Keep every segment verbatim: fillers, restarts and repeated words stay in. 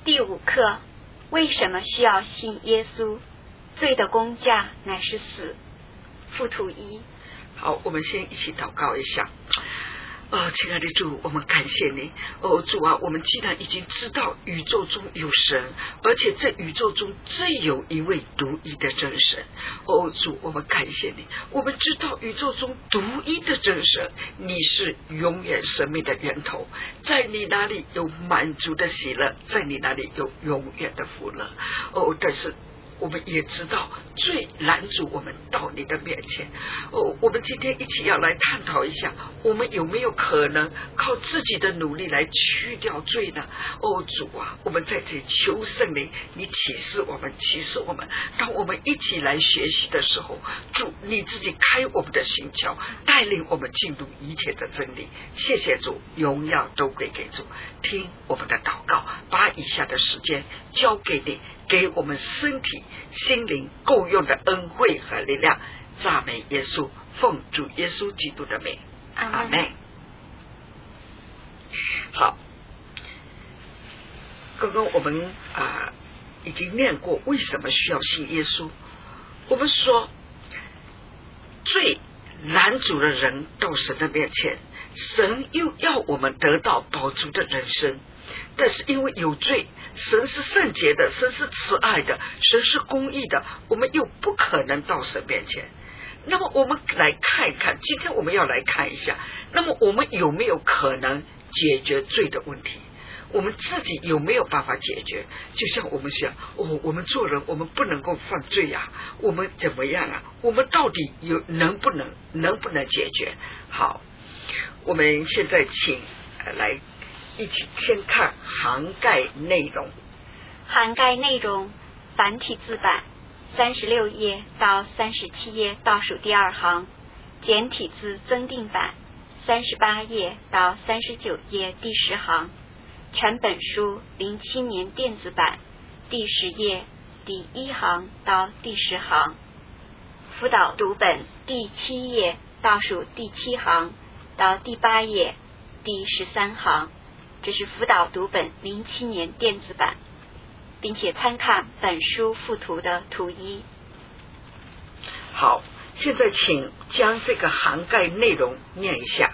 第五课，为什么需要信耶稣？罪的工价乃是死。附图一。 好，我们先一起祷告一下。哦，亲爱的主，我们感谢你。哦，主啊，我们既然已经知道宇宙中有神，而且这宇宙中最有一位独一的真神。哦，主，我们感谢你。我们知道宇宙中独一的真神，你是永远生命的源头，在你那里有满足的喜乐，在你那里有永远的福乐。哦，但是我们也知道罪拦阻我们到你的面前。哦，我们今天一起要来探讨一下，我们有没有可能靠自己的努力来去掉罪呢？哦，主啊，我们在这里求圣灵，你启示我们，启示我们。当我们一起来学习的时候，主你自己开我们的心窍，带领我们进入一切的真理。谢谢主，荣耀都归给主。听我们的祷告，把以下的时间交给你，给我们身体心灵够用的恩惠和力量。赞美耶稣，奉主耶稣基督的名，阿们。好，刚刚我们啊、呃、已经念过为什么需要信耶稣。我们说罪拦阻了人到神的面前，神又要我们得到宝足的人生。但是因为有罪，神是圣洁的，神是慈爱的，神是公义的，我们又不可能到神面前。那么我们来看一看，今天我们要来看一下，那么我们有没有可能解决罪的问题？我们自己有没有办法解决？就像我们想，哦，我们做人我们不能够犯罪呀、啊，我们怎么样啊？我们到底有能不能能不能解决？好，我们现在请、呃、来一起先看涵盖内容。 涵盖内容，繁体字版三十六页到三十七页倒数第二行，简体字增订版三十八页到三十九页第十行，全本书零七年电子版第十页第一行到第十行，辅导读本第七页倒数第七行到第八页第十三行。这是辅导读本零七年电子版，并且参看本书附图的图一。 好，现在请将这个涵盖内容念一下。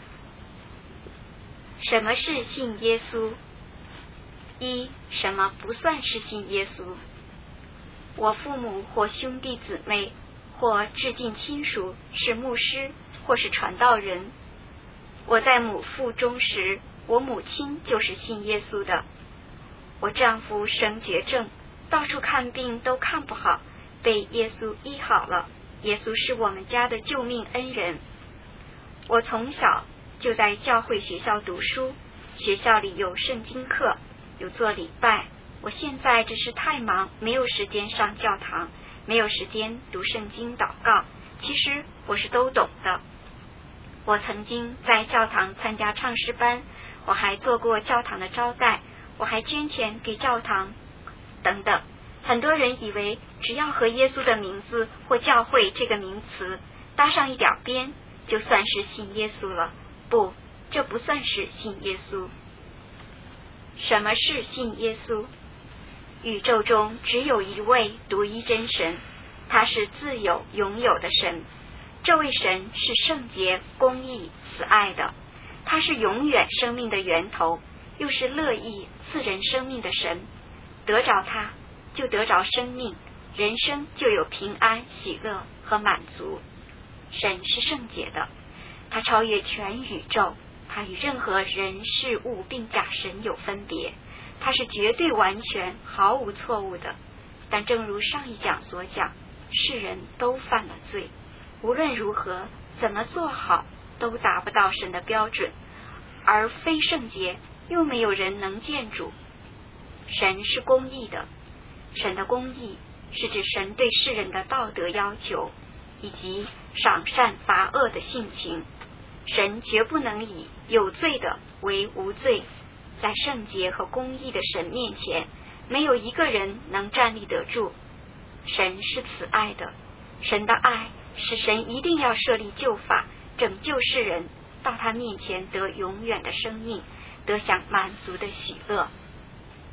什么是信耶稣？一、什么不算是信耶稣？我父母或兄弟姊妹或至近亲属是牧师或是传道人。我在母腹中时，我母亲就是信耶稣的。我丈夫生绝症，到处看病都看不好，被耶稣医好了。耶稣是我们家的救命恩人。我从小就在教会学校读书，学校里有圣经课，有做礼拜。我现在只是太忙，没有时间上教堂，没有时间读圣经祷告。其实我是都懂的。我曾经在教堂参加唱诗班，我还做过教堂的招待，我还捐钱给教堂等等。很多人以为只要和耶稣的名字或教会这个名词搭上一点边，就算是信耶稣了。不，这不算是信耶稣。什么是信耶稣？宇宙中只有一位独一真神，他是自有永有的神。这位神是圣洁、公义、慈爱的，他是永远生命的源头，又是乐意赐人生命的神。得着他，就得着生命，人生就有平安、喜乐和满足。神是圣洁的，他超越全宇宙，他与任何人事物并假神有分别，他是绝对完全毫无错误的。但正如上一讲所讲，世人都犯了罪，无论如何怎么做好都达不到神的标准，而非圣洁，又没有人能见主。神是公义的，神的公义是指神对世人的道德要求，以及赏善罚恶的性情。神绝不能以有罪的为无罪，在圣洁和公义的神面前，没有一个人能站立得住。神是慈爱的，神的爱使神一定要设立救法，拯救世人到他面前得永远的生命，得享满足的喜乐。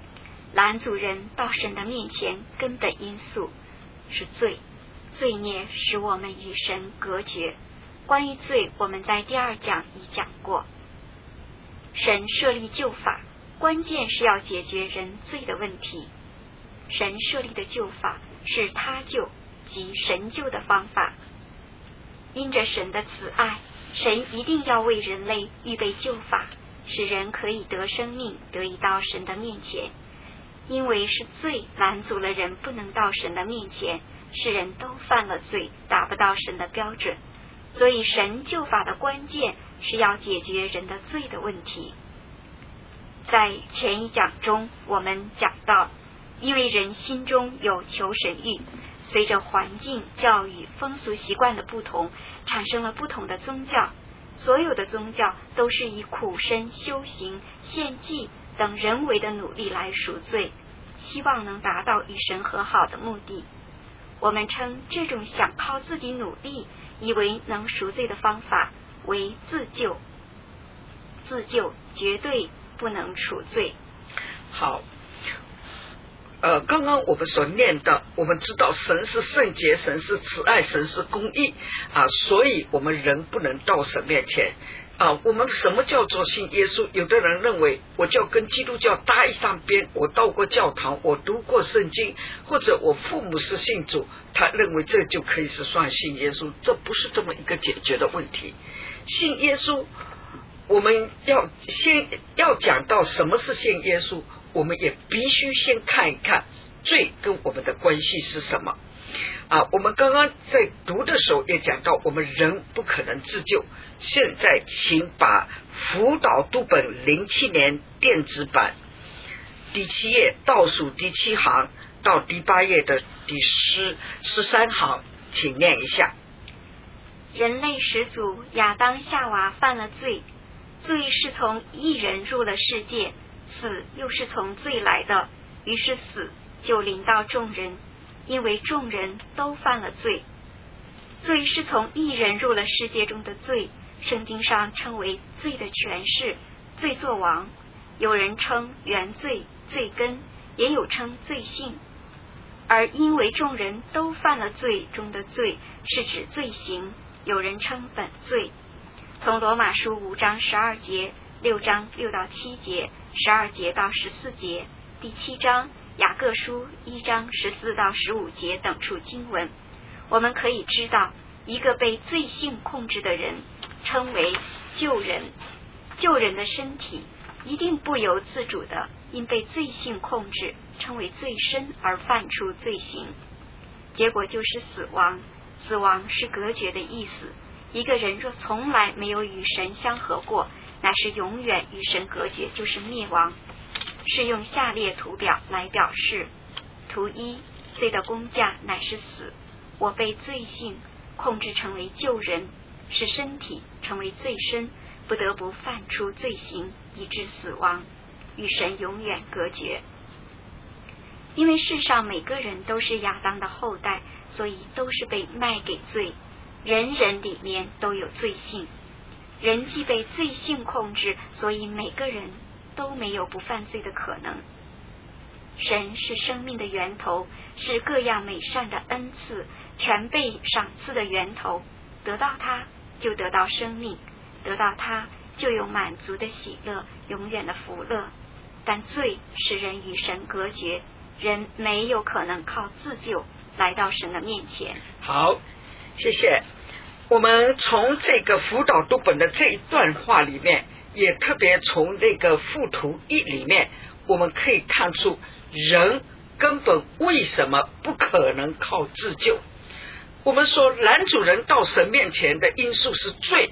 拦阻人到神的面前根本因素是罪，罪孽使我们与神隔绝。关于罪，我们在第二讲已讲过。神设立救法，关键是要解决人罪的问题。神设立的救法是他救及神救的方法。因着神的慈爱，神一定要为人类预备救法，使人可以得生命，得以到神的面前。因为是罪拦阻了人不能到神的面前，世人都犯了罪，达不到神的标准，所以神救法的关键是要解决人的罪的问题。在前一讲中我们讲到，因为人心中有求神欲，随着环境、教育、风俗习惯的不同，产生了不同的宗教。所有的宗教都是以苦身、修行、献祭等人为的努力来赎罪，希望能达到与神和好的目的。我们称这种想靠自己努力以为能赎罪的方法为自救。自救绝对不能赎罪。 好，呃，刚刚我们所念的，我们知道神是圣洁，神是慈爱，神是公义啊，所以我们人不能到神面前啊。我们什么叫做信耶稣？有的人认为我就要跟基督教搭一上边，我到过教堂，我读过圣经，或者我父母是信主，他认为这就可以是算信耶稣。这不是这么一个解决的问题。信耶稣，我们要先要讲到什么是信耶稣，我们也必须先看一看罪跟我们的关系是什么啊。我们刚刚在读的时候也讲到，我们人不可能自救。现在请把辅导读本零七年电子版第七页倒数第七行到第八页的第十十三行，请念一下。 人类始祖亚当夏娃犯了罪，罪是从一人入了世界，死又是从罪来的，于是死就临到众人，因为众人都犯了罪。罪是从一人入了世界中的罪，圣经上称为罪的权势，罪作王。有人称原罪、罪根，也有称罪性。而因为众人都犯了罪中的罪，是指罪行，有人称本罪。从罗马书五章十二节、六章六到七节、十二节到十四节、第七章雅各书一章十四到十五节等处经文，我们可以知道，一个被罪性控制的人称为旧人。旧人的身体一定不由自主的因被罪性控制，称为罪身而犯出罪行，结果就是死亡。死亡是隔绝的意思。一个人若从来没有与神相合过，乃是永远与神隔绝，就是灭亡。是用下列图表来表示。图一，罪的工价乃是死，我被罪性控制成为旧人，使身体成为罪身，不得不犯出罪行，以致死亡，与神永远隔绝。因为世上每个人都是亚当的后代，所以都是被卖给罪，人人里面都有罪性。人既被罪性控制，所以每个人都没有不犯罪的可能。神是生命的源头，是各样美善的恩赐全被赏赐的源头，得到它就得到生命，得到它就有满足的喜乐，永远的福乐。但罪使人与神隔绝，人没有可能靠自救来到神的面前。 好，谢谢。我们从这个辅导读本的这一段话里面，也特别从那个附图一里面，我们可以看出人根本为什么不可能靠自救。我们说拦阻人到神面前的因素是罪，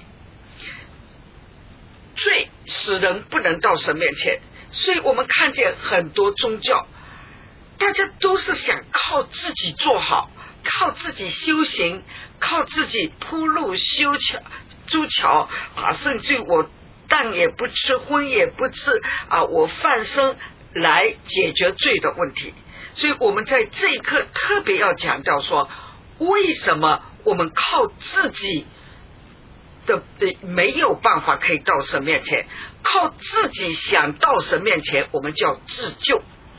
罪使人不能到神面前。所以我们看见很多宗教，大家都是想靠自己做好，靠自己修行，靠自己铺路修桥筑桥啊，甚至我蛋也不吃，荤也不吃啊，我放生来解决罪的问题。所以我们在这一刻特别要强调说，为什么我们靠自己的没有办法可以到神面前，靠自己想到神面前，我们叫自救。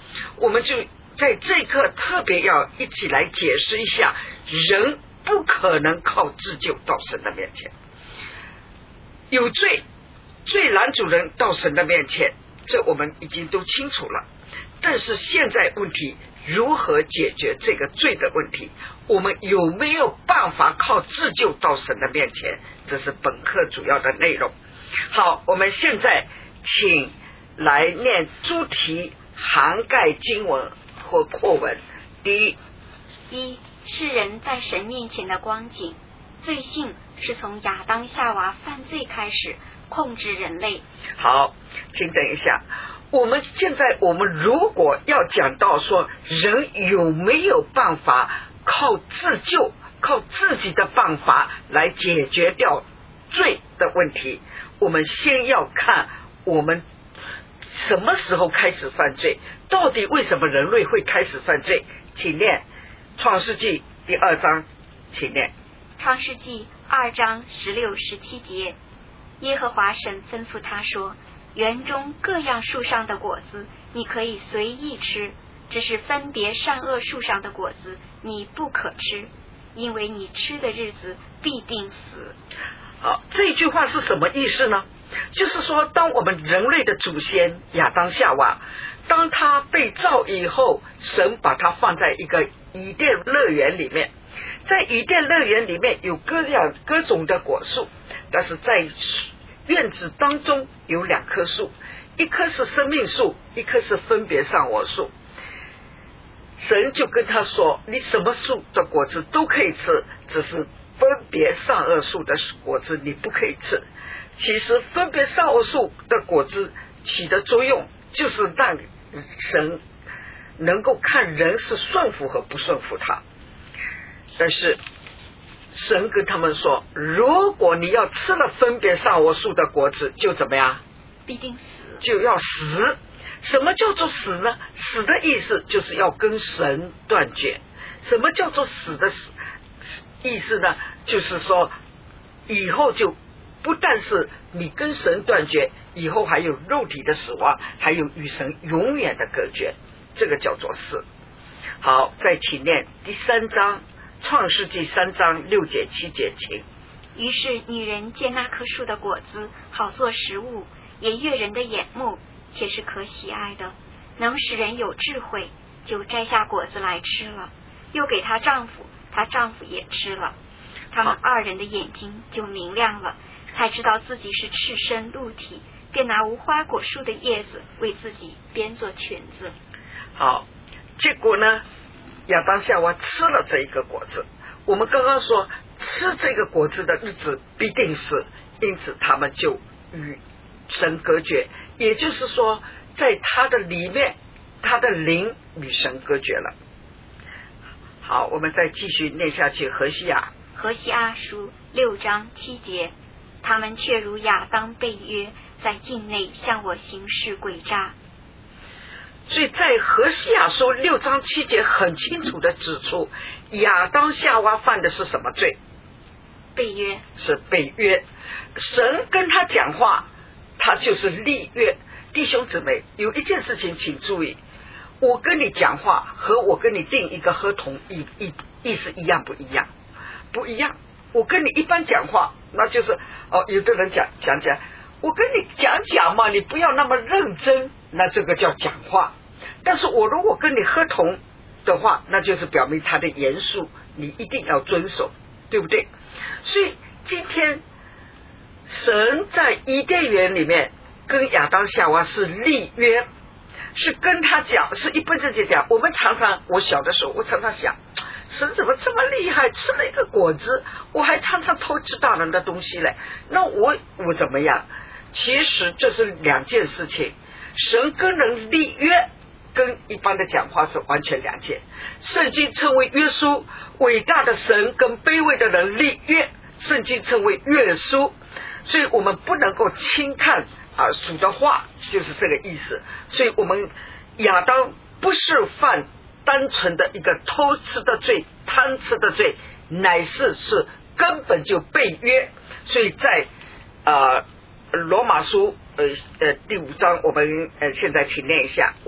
我们就在这一刻特别要一起来解释一下，人不可能靠自救到神的面前，有罪罪拦阻人到神的面前，这我们已经都清楚了。但是现在问题如何解决这个罪的问题，我们有没有办法靠自救到神的面前，这是本课主要的内容。好，我们现在请来念诸题涵盖经文或扩文。第一， 一世人在神面前的光景，罪性是从亚当夏娃犯罪开始控制人类。 好，请等一下，我们现在我们如果要讲到说人有没有办法靠自救，靠自己的办法来解决掉罪的问题，我们先要看我们什么时候开始犯罪，到底为什么人类会开始犯罪。请念创世纪第二章，请念创世纪二章十六十七节，耶和华神吩咐他说，园中各样树上的果子你可以随意吃，只是分别善恶树上的果子你不可吃，因为你吃的日子必定死。 好，这句话是什么意思呢？就是说，当我们人类的祖先亚当夏娃，当他被造以后，神把他放在一个伊甸乐园里面，在伊甸乐园里面有各样各种的果树，但是在院子当中有两棵树，一棵是生命树，一棵是分别善恶树。神就跟他说，你什么树的果子都可以吃，只是分别善恶树的果子你不可以吃。其实分别善恶树的果子起的作用就是让神能够看人是顺服和不顺服他。但是神跟他们说，如果你要吃了分别善恶树的果子，就怎么样？ 必定死， 就要死。什么叫做死呢？死的意思就是要跟神断绝。什么叫做死的意思呢？就是说以后就不但是你跟神断绝，以后还有肉体的死亡，还有与神永远的隔绝，这个叫做死。好，再请念第三章创世纪三章六节七节，请。 于是女人见那棵树的果子好做食物，也悦人的眼目，且是可喜爱的，能使人有智慧，就摘下果子来吃了，又给她丈夫，她丈夫也吃了，他们二人的眼睛就明亮了，才知道自己是赤身露体，便拿无花果树的叶子为自己编做裙子。 好，结果呢，亚当夏娃吃了这一个果子，我们刚刚说吃这个果子的日子必定死，因此他们就与神隔绝，也就是说在他的里面，他的灵与神隔绝了。好，我们再继续念下去。何西阿何西阿书六章七节，他们却如亚当被约，在境内向我行事诡诈。 所以在何西阿书六章七节很清楚的指出，亚当夏娃犯的是什么罪？ 被约， 是被约。神跟他讲话，他就是立约。弟兄姊妹，有一件事情请注意，我跟你讲话和我跟你订一个合同意意意思一样不一样？不一样。我跟你一般讲话，那就是哦，有的人讲讲讲，我跟你讲讲嘛，你不要那么认真，那这个叫讲话。但是我如果跟你合同的话，那就是表明他的严肃，你一定要遵守，对不对？所以今天神在伊甸园里面跟亚当夏娃是立约，是跟他讲，是一般正经讲。我们常常，我小的时候我常常想，神怎么这么厉害，吃了一个果子，我还常常偷吃大人的东西嘞，那我我怎么样？其实这是两件事情，神跟人立约跟一般的讲话是完全两件。圣经称为约书，伟大的神跟卑微的人立约，圣经称为约书。所以我们不能够轻看啊主的话，就是这个意思。所以我们亚当不是犯单纯的一个偷吃的罪、贪吃的罪，乃是是根本就被约。所以在呃罗马书呃呃第五章，我们呃现在请念一下，我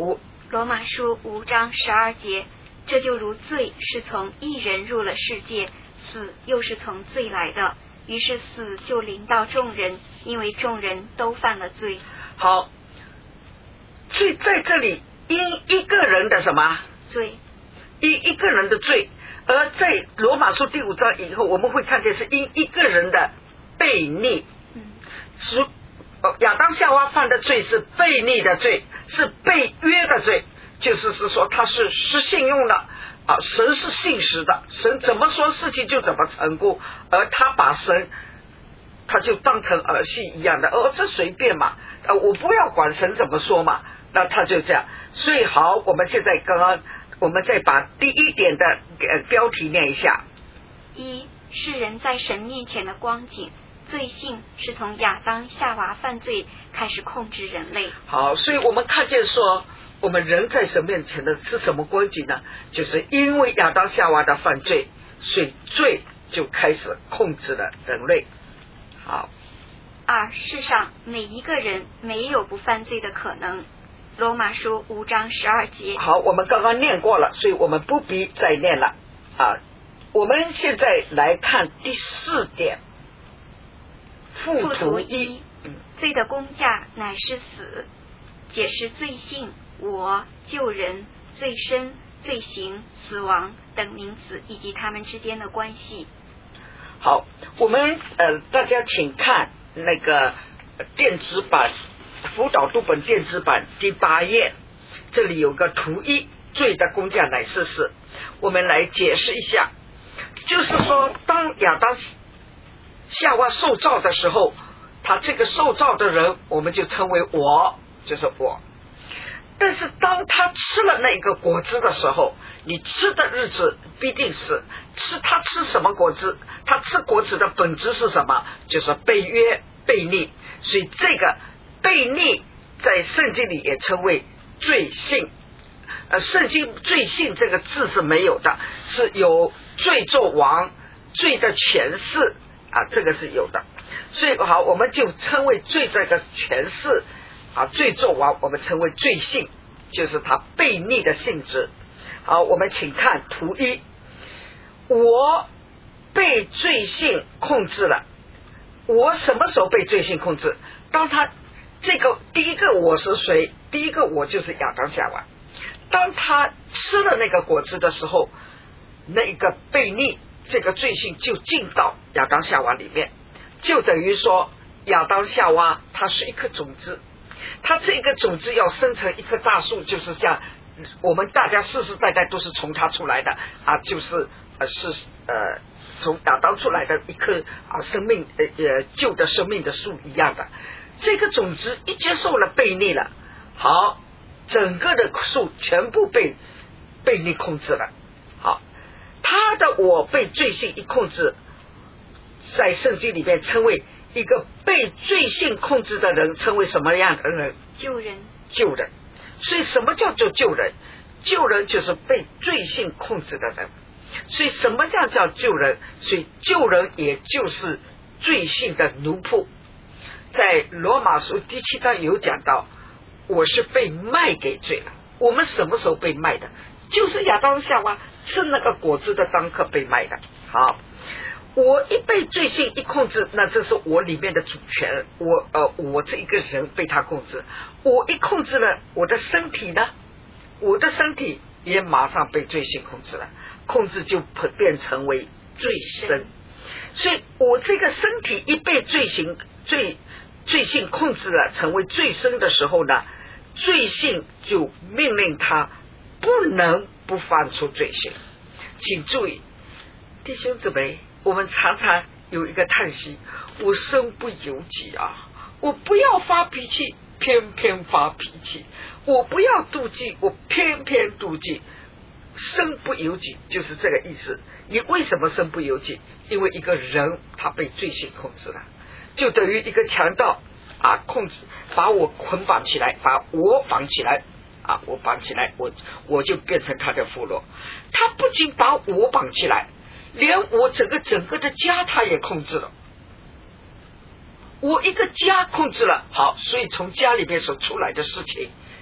罗马书五章十二节，这就如罪是从一人入了世界，死又是从罪来的，于是死就临到众人，因为众人都犯了罪。 好，罪在这里因一个人的什么罪？ 因一个人的罪，而在罗马书第五章以后，我们会看见是因一个人的悖逆。 嗯， 是亚当夏娃犯的罪是悖逆的罪，是被约的罪，就是是说他是失信用的啊，神是信实的，神怎么说事情就怎么成功，而他把神他就当成儿戏一样的，哦，这随便嘛，呃，我不要管神怎么说嘛，那他就这样。所以好，我们现在刚刚我们再把第一点的呃标题念一下。 一是人在神面前的光景，罪性是从亚当夏娃犯罪开始控制人类。 好，所以我们看见说我们人在神面前的是什么光景呢？就是因为亚当夏娃的犯罪，所以罪就开始控制了人类。好， 二，世上每一个人没有不犯罪的可能。罗马书五章十二节。 好，我们刚刚念过了，所以我们不必再念了啊。我们现在来看第四点，附图一， 罪的工价乃是死，解释罪性、我、救人、罪身、罪行、死亡等名词以及它们之间的关系。 好，我们呃，大家请看那个电子版辅导读本电子版第八页，这里有个图一，罪的工价乃是死。我们来解释一下，就是说当亚当夏娃受造的时候，他这个受造的人我们就称为我，就是我。但是当他吃了那个果子的时候，你吃的日子必定是吃，他吃什么果子？他吃果子的本质是什么？就是背约悖逆。所以这个悖逆在圣经里也称为罪性。呃，圣经罪性这个字是没有的，是有罪作王、罪的诠释啊，这个是有的。所以好，我们就称为罪这个诠释啊，罪作王，我们称为罪性，就是它悖逆的性质。好，我们请看图一，我被罪性控制了。我什么时候被罪性控制？当他这个第一个我是谁？第一个我就是亚当夏娃。当他吃了那个果子的时候，那个悖逆这个罪性就进到亚当夏娃里面，就等于说亚当夏娃它是一颗种子，它这个种子要生成一棵大树，就是像我们大家世世代代都是从它出来的啊，就是呃是呃从亚当出来的一棵啊生命呃呃旧的生命的树一样的。这个种子一接受了悖逆了，好，整个的树全部被悖逆控制了。好，他的我被罪性一控制，在圣经里面称为一个被罪性控制的人，称为什么样的人？ 救人。 救人。所以什么叫做救人？救人就是被罪性控制的人。所以什么叫叫救人？所以救人也就是罪性的奴仆。在罗马书第七章有讲到，我是被卖给罪了。我们什么时候被卖的？就是亚当夏娃吃那个果子的当刻被卖的。好，我一被罪性一控制，那这是我里面的主权，我呃我这一个人被他控制。我一控制了我的身体呢，我的身体也马上被罪性控制了，控制就变成为罪身。所以我这个身体一被罪行罪罪性控制了，成为罪身的时候呢，罪性就命令他不能不犯出罪行。请注意，弟兄姊妹，我们常常有一个叹息，我身不由己啊，我不要发脾气，偏偏发脾气，我不要妒忌，我偏偏妒忌。身不由己就是这个意思。你为什么身不由己？因为一个人他被罪性控制了，就等于一个强盗啊，控制把我捆绑起来，把我绑起来啊，我绑起来，我我就变成他的俘虏。他不仅把我绑起来，连我整个整个的家他也控制了。我一个家控制了，好，所以从家里面所出来的事情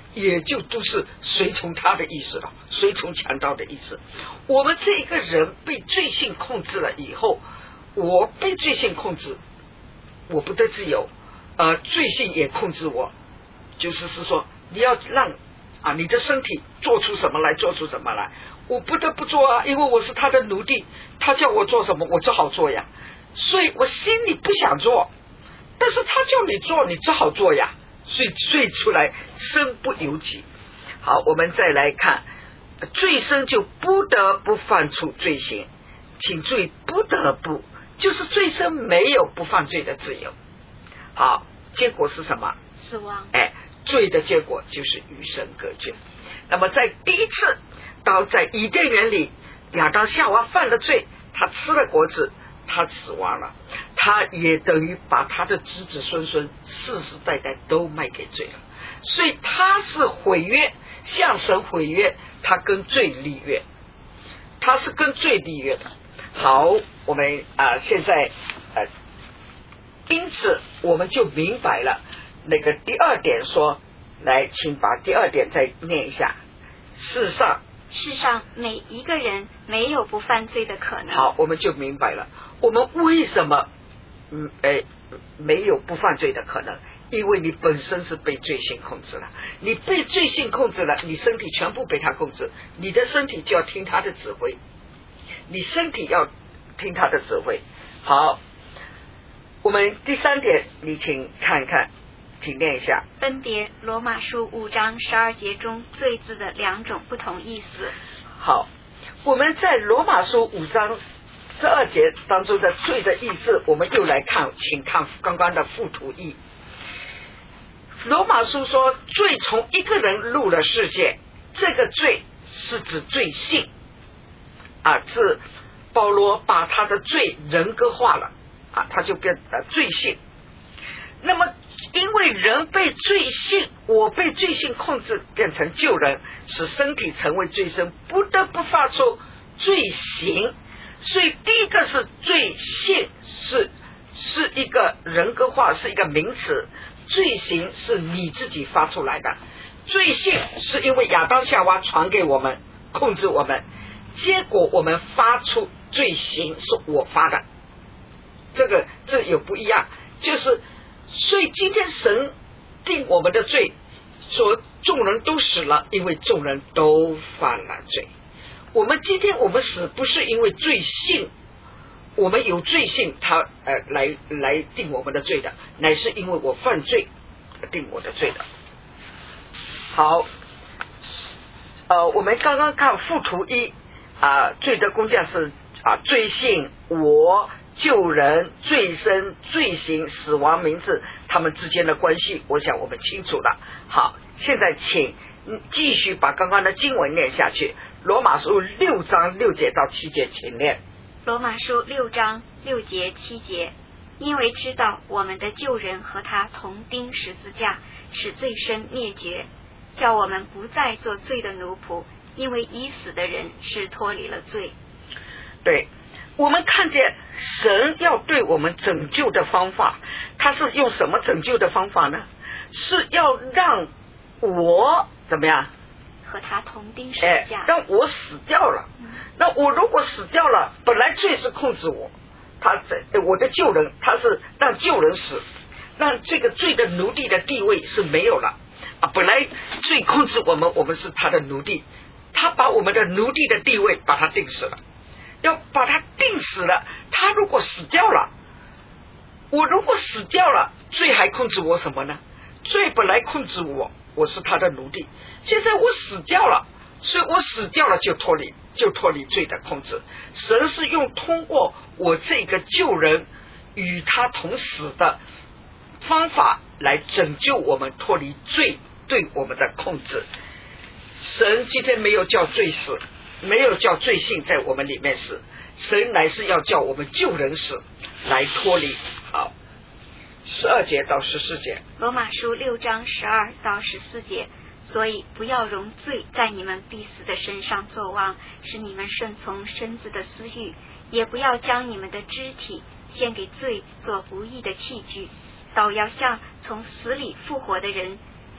也就都是随从他的意思了，随从强盗的意思。我们这个人被罪性控制了以后，我被罪性控制，我不得自由，呃，罪性也控制我，就是是说你要让啊你的身体做出什么来，做出什么来，我不得不做啊，因为我是他的奴隶，他叫我做什么我只好做呀，所以我心里不想做，但是他叫你做你只好做呀，所以罪出来身不由己。好，我们再来看，罪生就不得不犯出罪行，请注意不得不，就是罪生没有不犯罪的自由。好，结果是什么？ 死亡。 哎，罪的结果就是与神隔绝。那么在第一次到在伊甸园里，亚当夏娃犯了罪，他吃了果子，他死亡了，他也等于把他的子子孙孙世世代代都卖给罪了，所以他是毁约，向神毁约，他跟罪立约，他是跟罪立约的。好，我们啊、呃、现在呃，因此我们就明白了那个第二点说，来，请把第二点再念一下。世上世上每一个人没有不犯罪的可能。 好，我们就明白了，我们为什么嗯哎没有不犯罪的可能，因为你本身是被罪性控制了，你被罪性控制了，你身体全部被他控制，你的身体就要听他的指挥，你身体要听他的指挥。好，我们第三点你请看一看，请念一下。 分别罗马书五章十二节中罪字的两种不同意思。 好，我们在罗马书五章十二节当中的罪的意思，我们又来看，请看刚刚的附图一。罗马书说，罪从一个人入了世界，这个罪是指罪性啊，是保罗把他的罪人格化了啊，他就变得罪性。那么因为人被罪性，我被罪性控制，变成旧人，使身体成为罪身，不得不发出罪行。所以第一个是罪性，是是一个人格化，是一个名词，罪行是你自己发出来的，罪性是因为亚当夏娃传给我们，控制我们，结果我们发出罪行是我发的，这个这有不一样，就是所以今天神定我们的罪，说众人都死了，因为众人都犯了罪。我们今天我们死不是因为罪性，我们有罪性他呃来来定我们的罪的，乃是因为我犯罪定我的罪的。好，呃，我们刚刚看附图一啊、呃，罪的工价是啊、呃，罪性我救人罪身罪行死亡名字他们之间的关系，我想我们清楚了。好，现在请继续把刚刚的经文念下去。罗马书六章六节到七节，请念。 罗马书六章六节七节，因为知道我们的旧人和他同钉十字架，使罪身灭绝，叫我们不再做罪的奴仆，因为已死的人是脱离了罪。 对，我们看见神要对我们拯救的方法，他是用什么拯救的方法呢？是要让我怎么样和他同钉十字架、 哎、让我死掉了、嗯、那我如果死掉了，本来罪是控制我，他在我的旧人，他是让旧人死，让这个罪的奴隶的地位是没有了啊！本来罪控制我们，我们是他的奴隶，他把我们的奴隶的地位把他定死了，要把他定死了。他如果死掉了，我如果死掉了，罪还控制我什么呢？罪本来控制我，我是他的奴隶，现在我死掉了，所以我死掉了就脱离就脱离罪的控制。神是用通过我这个救人与他同死的方法来拯救我们脱离罪对我们的控制。神今天没有叫罪死，没有叫罪性在我们里面死，神乃是要叫我们救人死来脱离。好，十二节到十四节， 罗马书六章十二到十四节，所以不要容罪在你们必死的身上作王，使你们顺从身子的私欲，也不要将你们的肢体献给罪做不义的器具，倒要像从死里复活的人，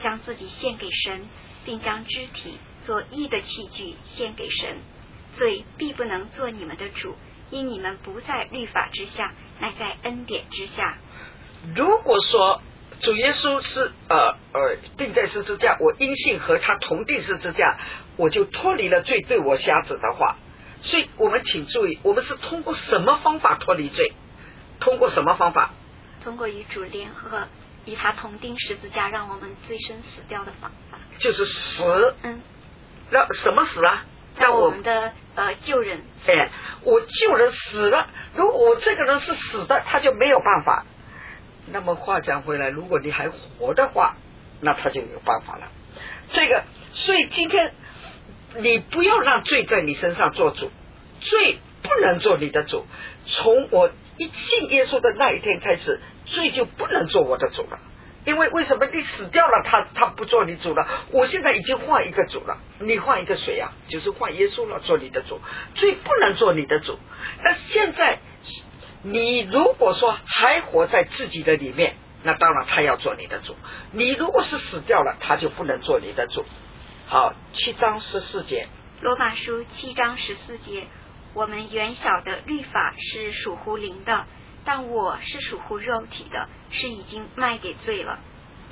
将自己献给神，并将肢体做义的器具献给神，罪必不能做你们的主，因你们不在律法之下，乃在恩典之下。 如果说主耶稣是呃呃钉在十字架，我因信和他同钉十字架，我就脱离了罪对我瞎子的话，所以我们请注意，我们是通过什么方法脱离罪？通过什么方法？ 通过与主联合，与他同钉十字架，让我们罪身死掉的方法， 就是死。 嗯， 让什么死啊？ 让我们的呃救人。 哎，我救人死了，如果我这个人是死的，他就没有办法。那么话讲回来，如果你还活的话，那他就有办法了。这个，所以今天你不要让罪在你身上做主，罪不能做你的主。从我一信耶稣的那一天开始，罪就不能做我的主了。因为为什么你死掉了，他他不做你主了？我现在已经换一个主了，你换一个谁啊？就是换耶稣了，做你的主。罪不能做你的主。那现在你如果说还活在自己的里面，那当然他要做你的主。你如果是死掉了，他就不能做你的主。好，七章十四节， 罗马书七章十四节，我们原晓得律法是属乎灵的，但我是属乎肉体的，是已经卖给罪了。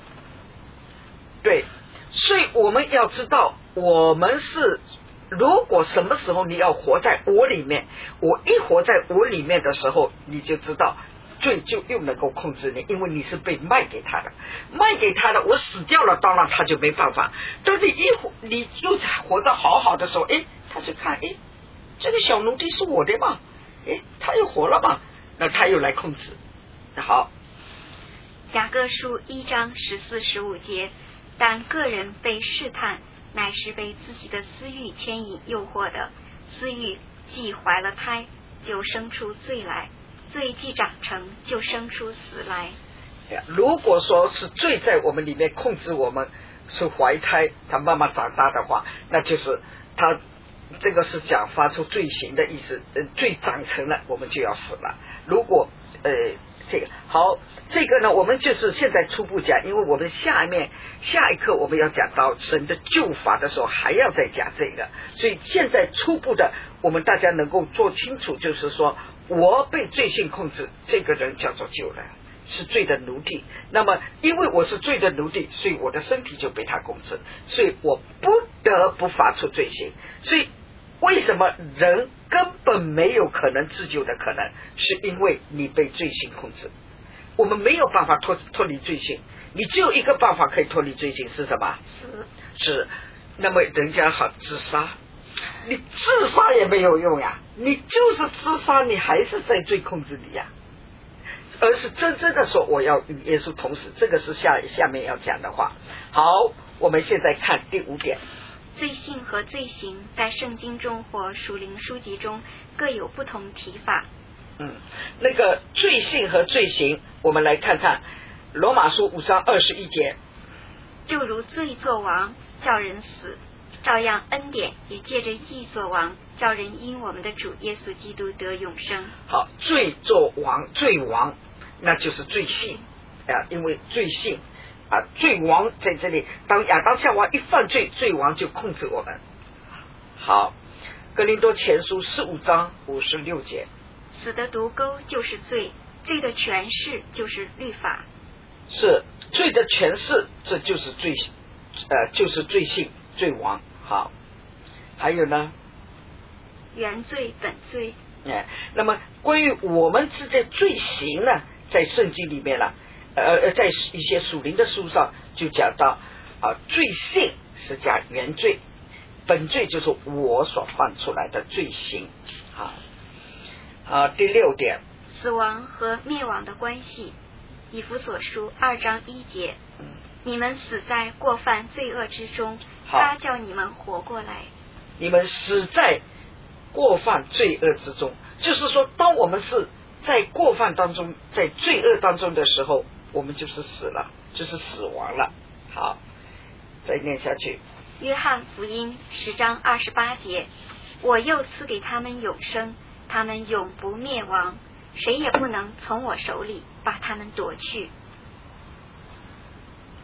对，所以我们要知道，我们是如果什么时候你要活在我里面，我一活在我里面的时候，你就知道罪就又能够控制你，因为你是被卖给他的，卖给他的，我死掉了，当然他就没办法。但是一活你又活得好好的时候，哎，他就看，哎，这个小奴隶是我的嘛，哎，他又活了嘛，那他又来控制。好， 雅各书一章十四十五节，但个人被试探，乃是被自己的私欲牵引诱惑的，私欲既怀了胎，就生出罪来，罪既长成，就生出死来。 如果说是罪在我们里面控制我们，是怀胎，他慢慢长大的话，那就是他这个是讲发出罪行的意思，罪长成了，我们就要死了。如果呃这个好，这个呢，我们就是现在初步讲，因为我们下面下一课我们要讲到神的救法的时候，还要再讲这个，所以现在初步的，我们大家能够做清楚，就是说我被罪性控制，这个人叫做救人，是罪的奴隶。那么因为我是罪的奴隶，所以我的身体就被他控制，所以我不得不发出罪行。所以为什么人根本没有可能自救的可能，是因为你被罪性控制。我们没有办法脱脱离罪性，你只有一个办法可以脱离罪性，是什么？是。那么人家好自杀，你自杀也没有用呀，你就是自杀，你还是在罪控制你呀。而是真正的说我要与耶稣同死，这个是下下面要讲的话。好，我们现在看第五点。 罪性和罪行在圣经中或属灵书籍中各有不同提法。 嗯，那个罪性和罪行，我们来看看罗马书五章二十一节。 就如罪作王，叫人死，照样恩典也借着义作王，叫人因我们的主耶稣基督得永生。 好，罪作王，罪王那就是罪性啊，因为罪性啊，罪王在这里，当亚当夏娃一犯罪，罪王就控制我们。好，哥林多前书十五章五十六节， 死的毒钩就是罪，罪的权势就是律法。 是罪的权势，这就是罪，呃，就是罪性，罪王。好，还有呢， 原罪本罪。 哎，那么关于我们之间罪行呢，在圣经里面了。呃，在一些属灵的书上就讲到啊，罪性是讲原罪，本罪就是我所犯出来的罪行。好，啊，第六点， 死亡和灭亡的关系。以弗所书二章一节， 嗯， 你们死在过犯罪恶之中，他叫你们活过来。 你们死在过犯罪恶之中，就是说，当我们是在过犯当中，在罪恶当中的时候，我们就是死了，就是死亡了。好，再念下去。 约翰福音十章二十八节，我又赐给他们永生，他们永不灭亡，谁也不能从我手里把他们夺去。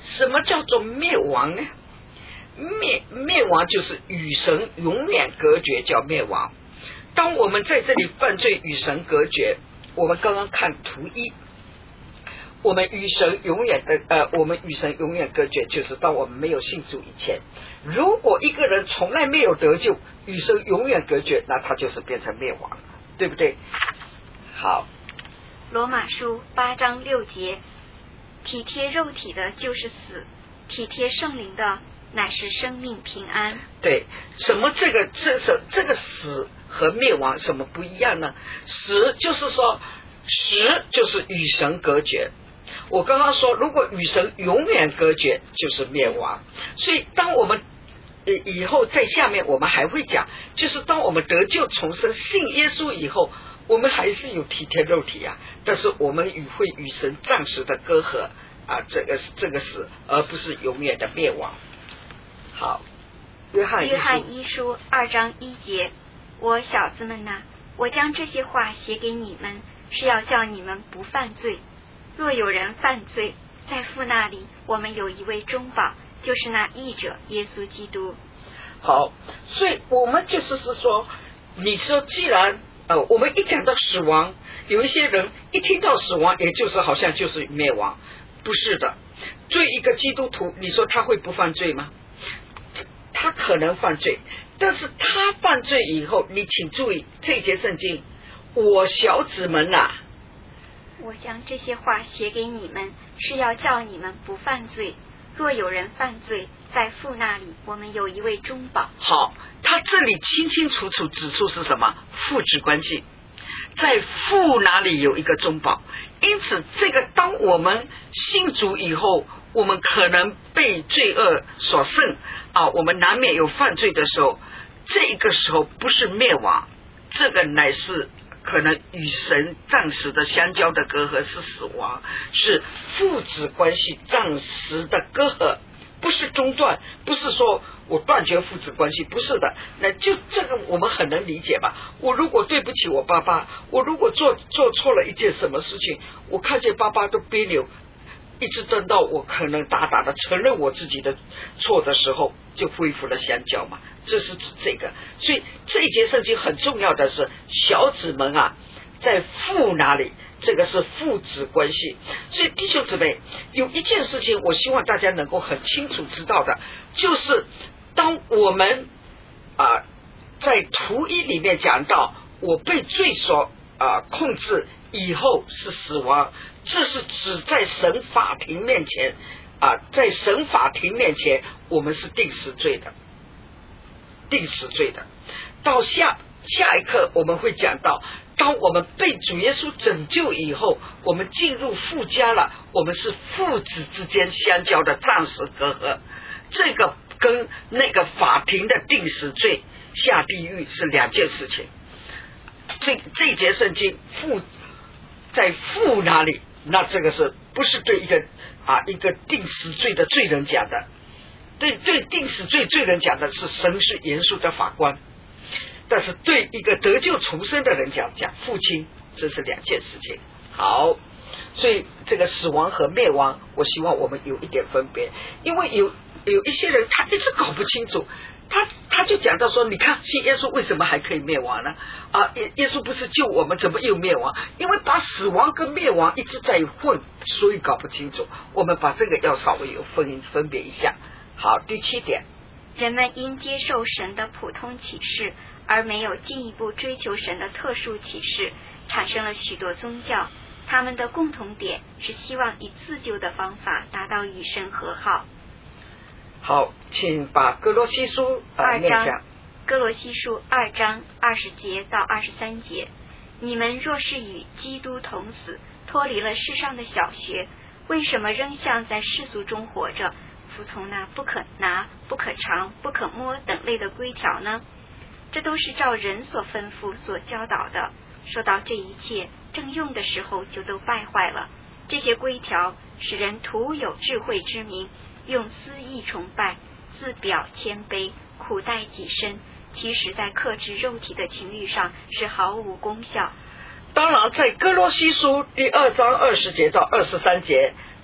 什么叫做灭亡呢？灭灭亡就是与神永远隔绝，叫灭亡。当我们在这里犯罪与神隔绝，我们刚刚看图一，我们与神永远的呃，我们与神永远隔绝，就是当我们没有信主以前。如果一个人从来没有得救，与神永远隔绝，那他就是变成灭亡，对不对？好， 罗马书八章六节，体贴肉体的就是死，体贴圣灵的乃是生命平安。 对，什么这个这这这个死和灭亡什么不一样呢？死就是说，死就是与神隔绝。我刚刚说，如果与神永远隔绝，就是灭亡。所以，当我们以后在下面我们还会讲，就是当我们得救重生信耶稣以后，我们还是有体贴肉体啊，但是我们与会与神暂时的隔阂啊，这个这个是而不是永远的灭亡。好，约翰约翰一书二章一节，我小子们呐，我将这些话写给你们，是要叫你们不犯罪。若有人犯罪，在父那里我们有一位中保，就是那义者耶稣基督。 好，所以我们就是是说，你说既然呃，我们一讲到死亡，有一些人一听到死亡，也就是好像就是灭亡，不是的。对一个基督徒，你说他会不犯罪吗？他可能犯罪，但是他犯罪以后，你请注意这一节圣经，我小子们啊， 我将这些话写给你们，是要叫你们不犯罪。若有人犯罪，在父那里我们有一位中保。 好，他这里清清楚楚指出是什么？父子关系，在父那里有一个中保。因此这个当我们信主以后，我们可能被罪恶所胜啊，我们难免有犯罪的时候，这个时候不是灭亡，这个乃是可能与神暂时的相交的隔阂，是死亡，是父子关系暂时的隔阂，不是中断，不是说我断绝父子关系，不是的。那就这个我们很能理解吧。我如果对不起我爸爸，我如果做做错了一件什么事情，我看见爸爸都别扭，一直等到我可能大大的承认我自己的错的时候，就恢复了相交嘛。这是指这个。所以这一节圣经很重要的是，小子们啊，在父那里，这个是父子关系。所以弟兄姊妹，有一件事情我希望大家能够很清楚知道的，就是当我们啊在图一里面讲到我被罪所啊控制以后是死亡，这是指在神法庭面前啊，在神法庭面前我们是定死罪的，定死罪的。到下下一课我们会讲到，当我们被主耶稣拯救以后，我们进入父家了，我们是父子之间相交的暂时隔阂，这个跟那个法庭的定死罪下地狱是两件事情。这这一节圣经父在父那里，那这个是不是对一个啊一个定死罪的罪人讲的？对对，定死罪罪人讲的是神是严肃的法官，但是对一个得救重生的人讲讲父亲，这是两件事情。好，所以这个死亡和灭亡，我希望我们有一点分别，因为有有一些人他一直搞不清楚，他他就讲到说，你看信耶稣为什么还可以灭亡呢？啊，耶耶稣不是救我们，怎么又灭亡？因为把死亡跟灭亡一直在混，所以搞不清楚。我们把这个要稍微有分分别一下。好，第七点， 人们因接受神的普通启示，而没有进一步追求神的特殊启示，产生了许多宗教。他们的共同点是希望以自救的方法达到与神和好。 好，请把哥罗西书、呃、 二章念哥罗西书二章二十节到二十三节，你们若是与基督同死，脱离了世上的小学，为什么仍像在世俗中活着，服从那不可拿、不可尝、不可摸等类的规条呢？这都是照人所吩咐、所教导的。说到这一切，正用的时候就都败坏了。这些规条使人徒有智慧之名，用私意崇拜，自表谦卑，苦待己身，其实在克制肉体的情欲上是毫无功效。 当然在哥罗西书第二章二十节到二十三节，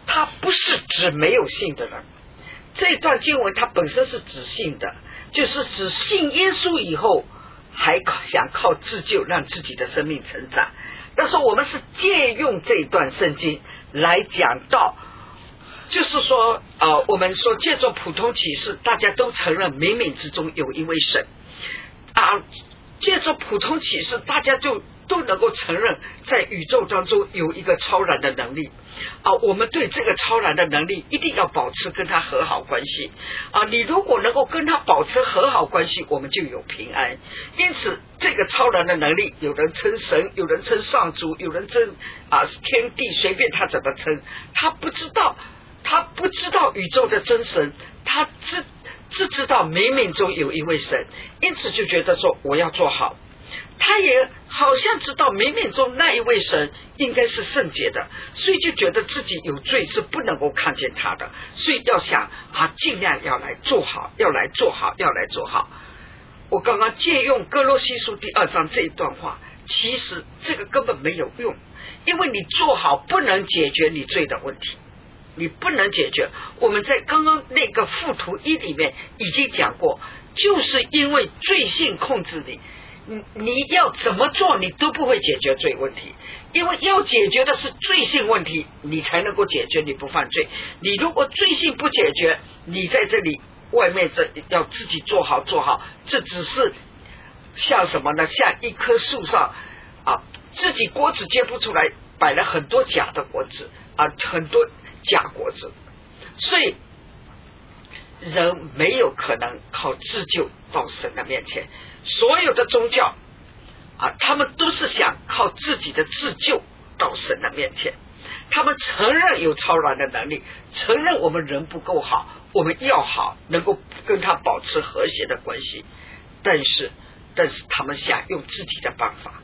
它不是指没有信的人。这段经文它本身是指信的，就是指信耶稣以后还想靠自救让自己的生命成长。但是我们是借用这段圣经来讲到，就是说呃，我们说借着普通启示，大家都承认冥冥之中有一位神啊，借着普通启示，大家就都能够承认在宇宙当中有一个超然的能力啊，我们对这个超然的能力一定要保持跟他和好关系啊，你如果能够跟他保持和好关系，我们就有平安。因此这个超然的能力，有人称神，有人称上主，有人称啊天地，随便他怎么称，他不知道他不知道宇宙的真神，他只只知道冥冥中有一位神，因此就觉得说我要做好。他也好像知道冥冥中那一位神应该是圣洁的，所以就觉得自己有罪是不能够看见他的，所以要想啊，尽量要来做好，要来做好，要来做好。我刚刚借用哥罗西书第二章这一段话，其实这个根本没有用，因为你做好不能解决你罪的问题，你不能解决。我们在刚刚那个附图一里面已经讲过，就是因为罪性控制你，你你要怎么做你都不会解决罪问题，因为要解决的是罪性问题，你才能够解决你不犯罪。你如果罪性不解决，你在这里外面这要自己做好做好，这只是像什么呢？像一棵树上啊，自己果子结不出来，摆了很多假的果子啊，很多假果子，所以人没有可能靠自救到神的面前。所有的宗教啊，他们都是想靠自己的自救到神的面前。他们承认有超然的能力，承认我们人不够好，我们要好，能够跟他保持和谐的关系，但是但是他们想用自己的办法。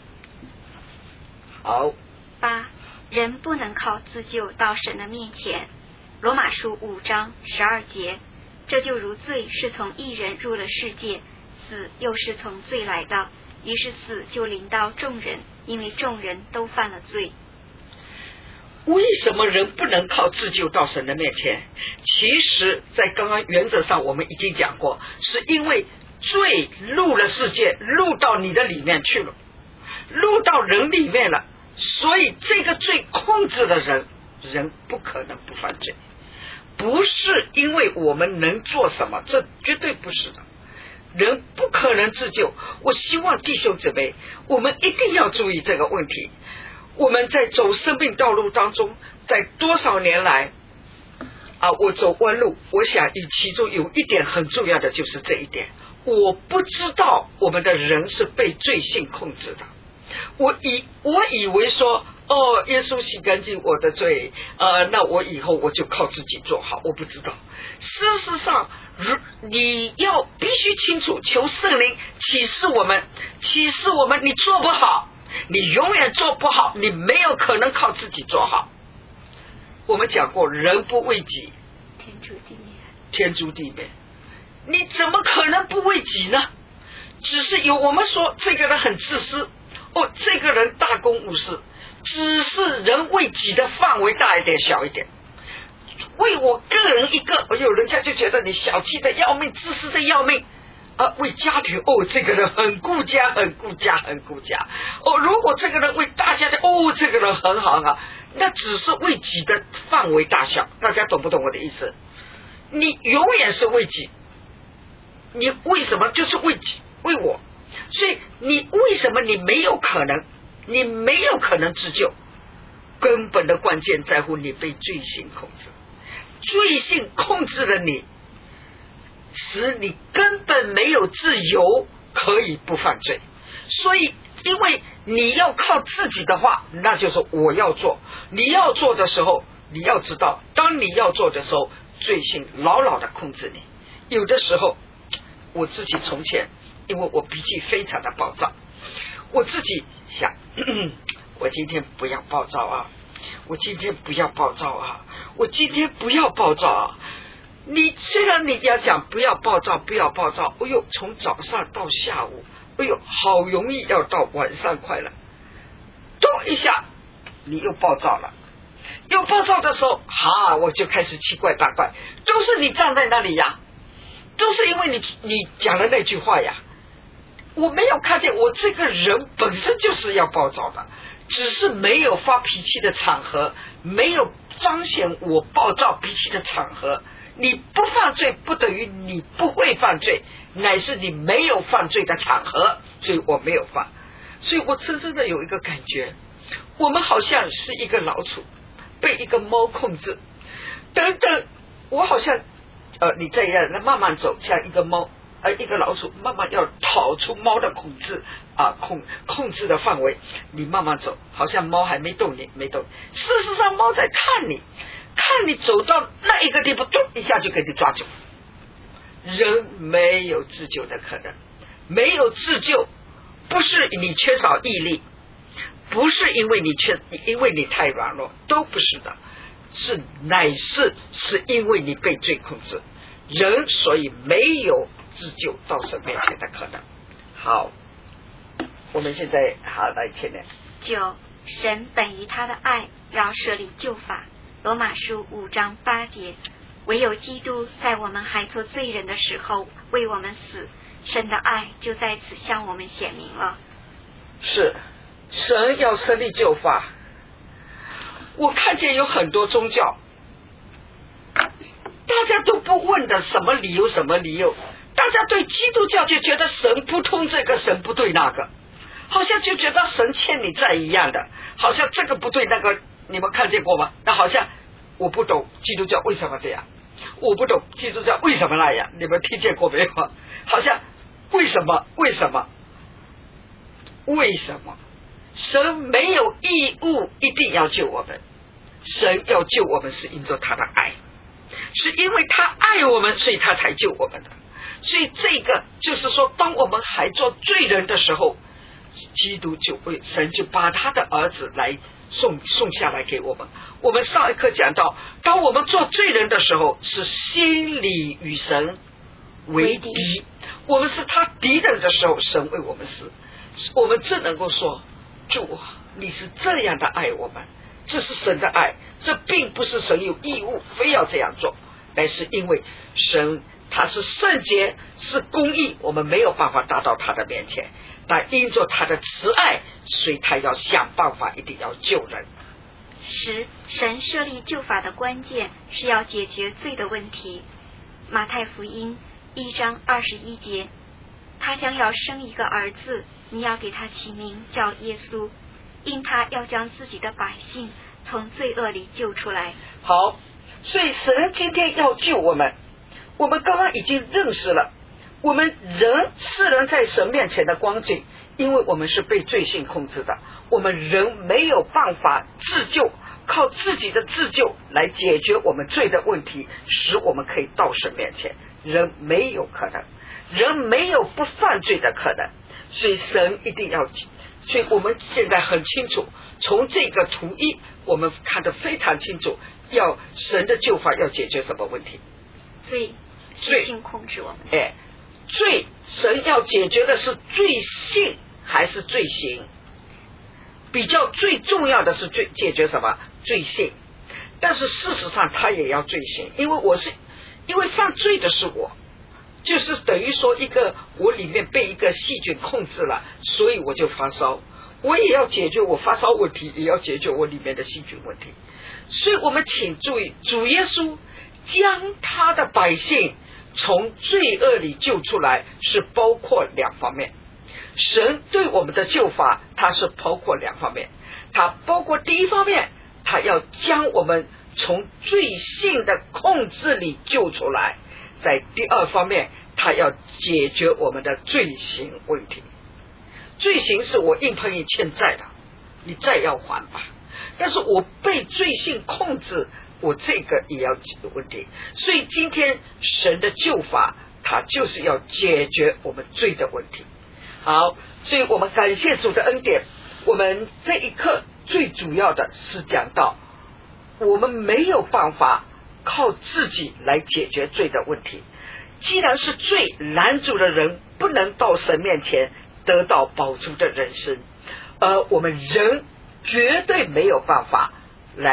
好， 八，人不能靠自救到神的面前。罗马书五章十二节，这就如罪是从一人入了世界，死又是从罪来的，于是死就临到众人，因为众人都犯了罪。 为什么人不能靠自救到神的面前？其实在刚刚原则上我们已经讲过，是因为罪入了世界，入到你的里面去了，入到人里面了，所以这个罪控制了人，人不可能不犯罪。不是因为我们能做什么，这绝对不是的，人不可能自救。我希望弟兄姊妹，我们一定要注意这个问题。我们在走生命道路当中，在多少年来啊，我走弯路，我想以其中有一点很重要的就是这一点，我不知道我们的人是被罪性控制的。我以我以为说，哦，耶稣洗干净我的罪，呃，那我以后我就靠自己做好。我不知道，事实上，你要必须清楚，求圣灵启示我们，启示我们，你做不好，你永远做不好，你没有可能靠自己做好。我们讲过，人不为己， 天诛地灭， 天诛地灭，你怎么可能不为己呢？只是有我们说这个人很自私，哦，这个人大公无私，只是人为己的范围大一点小一点，为我个人一个，哎呦，人家就觉得你小气的要命，自私的要命啊。为家庭，哦，这个人很顾家很顾家很顾家，哦，如果这个人为大家的，哦，这个人很好啊，那只是为己的范围大小。大家懂不懂我的意思？你永远是为己，你为什么就是为己为我？所以你为什么你没有可能你没有可能自救？根本的关键在乎你被罪性控制，罪性控制了你，使你根本没有自由可以不犯罪。所以因为你要靠自己的话，那就是我要做，你要做的时候，你要知道，当你要做的时候，罪性牢牢的控制你。有的时候我自己从前，因为我脾气非常的暴躁，我自己想咳咳我今天不要暴躁啊，我今天不要暴躁啊，我今天不要暴躁啊。你虽然你要讲不要暴躁不要暴躁，哎呦，从早上到下午，哎呦，好容易要到晚上快了，咚一下你又暴躁了， 有暴躁的时候，哈，我就开始奇怪八怪，都是你站在那里呀，都是因为你你讲了那句话呀。我没有看见，我这个人本身就是要暴躁的，只是没有发脾气的场合，没有彰显我暴躁脾气的场合。你不犯罪不等于你不会犯罪，乃是你没有犯罪的场合，所以我没有犯。所以我真正的有一个感觉，我们好像是一个老鼠被一个猫控制，等等，我好像呃，你这样慢慢走，像一个猫，而一个老鼠慢慢要逃出猫的控制啊控控制的范围，你慢慢走，好像猫还没动你没动，事实上猫在看你，看你走到那一个地方，咚一下就给你抓住。人没有自救的可能，没有自救，不是你缺少毅力，不是因为你缺，因为你太软弱，都不是的，是乃是是因为你被罪控制，人所以没有自救到神面前的可能。好，我们现在好来前面九，神本于他的爱要设立救法，罗马书五章八节，唯有基督在我们还做罪人的时候为我们死，神的爱就在此向我们显明了。 是神要设立救法。我看见有很多宗教，大家都不问的什么理由什么理由，大家对基督教就觉得神不通这个，神不对那个，好像就觉得神欠你债一样的，好像这个不对那个，你们看见过吗？那好像我不懂基督教为什么这样，我不懂基督教为什么那样，你们听见过没有？好像为什么为什么为什么神没有义务一定要救我们，神要救我们是因着他的爱，是因为他爱我们，所以他才救我们的。所以这个就是说，当我们还做罪人的时候，基督就会神就把他的儿子来送送下来给我们。我们上一课讲到，当我们做罪人的时候，是心里与神为敌，我们是他敌人的时候，神为我们死。我们只能够说，主啊，你是这样的爱我们，这是神的爱，这并不是神有义务非要这样做，乃是因为神他是圣洁是公义，我们没有办法达到他的面前，但因着他的慈爱，所以他要想办法一定要救人。 十，神设立救法的关键是要解决罪的问题。马太福音一章二十一节，他将要生一个儿子，你要给他起名叫耶稣，因他要将自己的百姓从罪恶里救出来。 好，所以神今天要救我们，我们刚刚已经认识了，我们人世人在神面前的光景，因为我们是被罪性控制的，我们人没有办法自救，靠自己的自救来解决我们罪的问题，使我们可以到神面前，人没有可能，人没有不犯罪的可能，所以神一定要，所以我们现在很清楚，从这个图一我们看得非常清楚，要神的救法要解决什么问题？ 罪罪性控制我们。 哎，罪神要解决的是罪性还是罪行？比较最重要的是罪解决什么？罪性。但是事实上他也要罪行，因为我是因为犯罪的是我，就是等于说一个我里面被一个细菌控制了，所以我就发烧，我也要解决我发烧问题，也要解决我里面的细菌问题。所以我们请注意，主耶稣将他的百姓从罪恶里救出来，是包括两方面。神对我们的救法，它是包括两方面，它包括第一方面，他要将我们从罪性的控制里救出来，在第二方面，他要解决我们的罪行问题。罪行是我硬碰硬欠债的，你债要还吧，但是我被罪性控制，我这个也要解决问题。所以今天神的救法，他就是要解决我们罪的问题。好，所以我们感谢主的恩典，我们这一课最主要的是讲到我们没有办法靠自己来解决罪的问题，既然是罪拦阻了人不能到神面前得到宝珠的人生，而我们人绝对没有办法来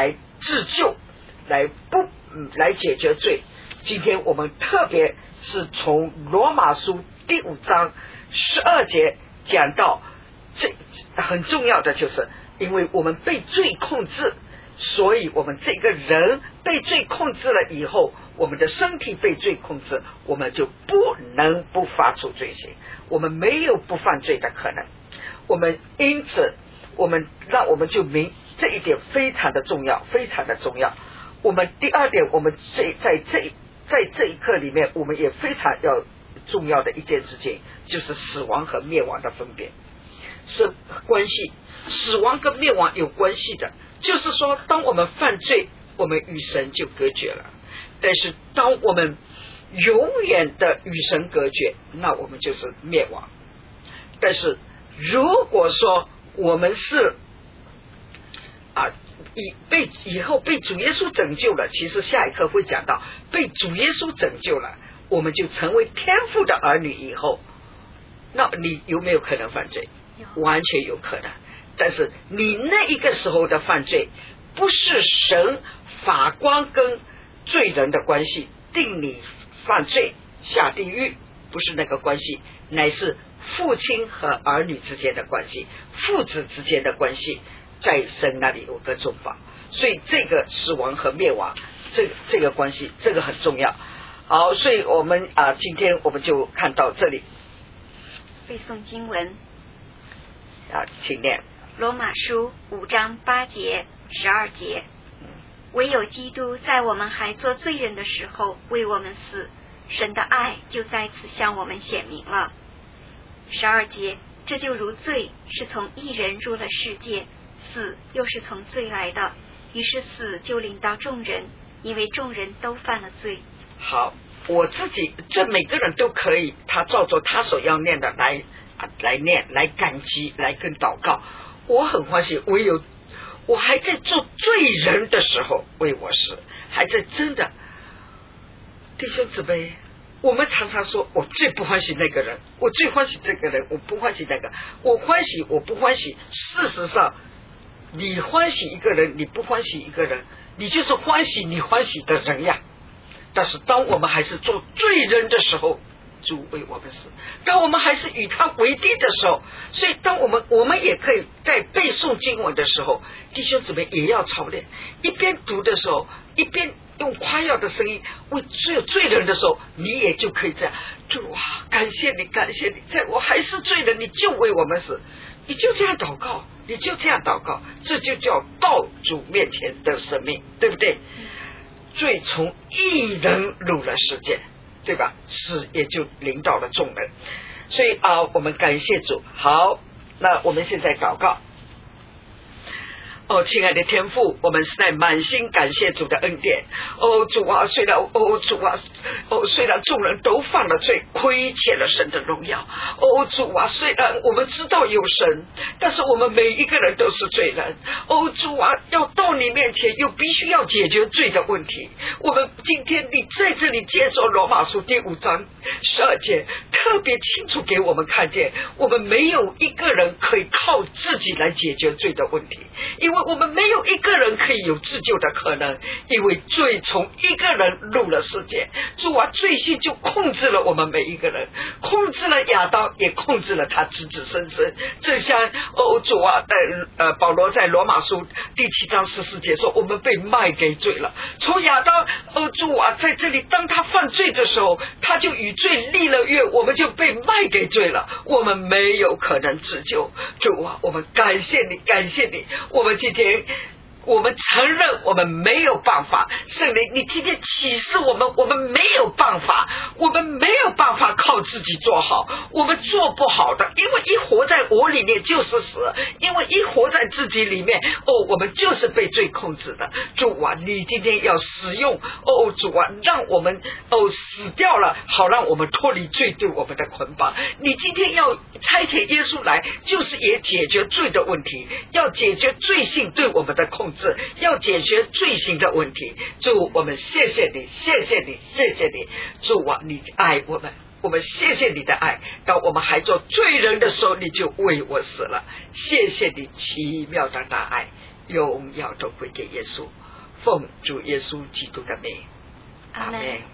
自救，来不、嗯、来解决罪。今天我们特别是从罗马书第五章十二节讲到，这很重要的就是，因为我们被罪控制，所以我们这个人被罪控制了以后，我们的身体被罪控制，我们就不能不发出罪行，我们没有不犯罪的可能。我们因此我们让我们就明这一点非常的重要，非常的重要。我们第二点，我们这在这在这一课里面，我们也非常要重要的一件事情，就是死亡和灭亡的分别是关系。死亡跟灭亡有关系的，就是说当我们犯罪，我们与神就隔绝了，但是当我们永远的与神隔绝，那我们就是灭亡。但是如果说我们是啊以被以后被主耶稣拯救了，其实下一课会讲到被主耶稣拯救了，我们就成为天父的儿女以后，那你有没有可能犯罪？完全有可能。但是你那一个时候的犯罪，不是神法官跟罪人的关系定你犯罪下地狱，不是那个关系，乃是父亲和儿女之间的关系，父子之间的关系，在神那里有个重罚。所以这个死亡和灭亡，这个这个关系，这个很重要。好，所以我们啊，今天我们就看到这里。 背诵经文啊，请念罗马书五章八节十二节，唯有基督在我们还做罪人的时候为我们死，神的爱就在此向我们显明了。十二节，这就如罪是从一人入了世界，死又是从罪来的，于是死就临到众人，因为众人都犯了罪。 好，我自己这每个人都可以，他照着他所要念的来来念，来感激，来跟祷告。我很欢喜，唯有我还在做罪人的时候为我死，还在真的弟兄姊妹，我们常常说我最不欢喜那个人，我最欢喜这个人，我不欢喜那个，我欢喜我不欢喜。事实上你欢喜一个人，你不欢喜一个人，你就是欢喜你欢喜的人呀。但是当我们还是做罪人的时候，主为我们死；当我们还是与他为敌的时候，所以当我们我们也可以在背诵经文的时候，弟兄姊妹也要操练，一边读的时候一边用夸耀的声音为罪罪人的时候，你也就可以这样，主啊，感谢你，感谢你，在我还是罪人，你就为我们死，你就这样祷告，你就这样祷告，这就叫到主面前的生命，对不对？罪从一人入了世界，对吧？死也就临到了众人。所以啊，我们感谢主。好，那我们现在祷告。哦，亲爱的天父，我们是在满心感谢主的恩典。哦，主啊，虽然哦主啊，哦虽然众人都犯了罪，亏欠了神的荣耀。哦主啊，虽然我们知道有神，但是我们每一个人都是罪人。哦主啊，要到你面前，又必须要解决罪的问题。我们今天你在这里接着罗马书第五章十二节，特别清楚给我们看见，我们没有一个人可以靠自己来解决罪的问题，因为我们没有一个人可以有自救的可能，因为罪从一个人入了世界。主啊，罪性就控制了我们每一个人，控制了亚当，也控制了他子子孙孙。正像哦主啊，呃保罗在罗马书第七章十四节说，我们被卖给罪了。从亚当哦主啊，在这里当他犯罪的时候，他就与罪立了约，我们就被卖给罪了，我们没有可能自救。主啊，我们感谢你，感谢你，我们今天我们承认我们没有办法，圣灵你今天启示我们，我们没有办法，我们没有办法靠自己做好，我们做不好的，因为一活在我里面就是死，因为一活在自己里面，哦，我们就是被罪控制的。主啊，你今天要使用哦主啊，让我们哦死掉了，好让我们脱离罪对我们的捆绑。你今天要差遣耶稣来，就是也解决罪的问题，要解决罪性对我们的控制，要解决罪行的问题。主，我们谢谢你，谢谢你，谢谢你。主啊，你爱我们，我们谢谢你的爱。当我们还做罪人的时候，你就为我死了。谢谢你奇妙的大爱，荣耀都归给耶稣。 奉主耶稣基督的名， 阿门。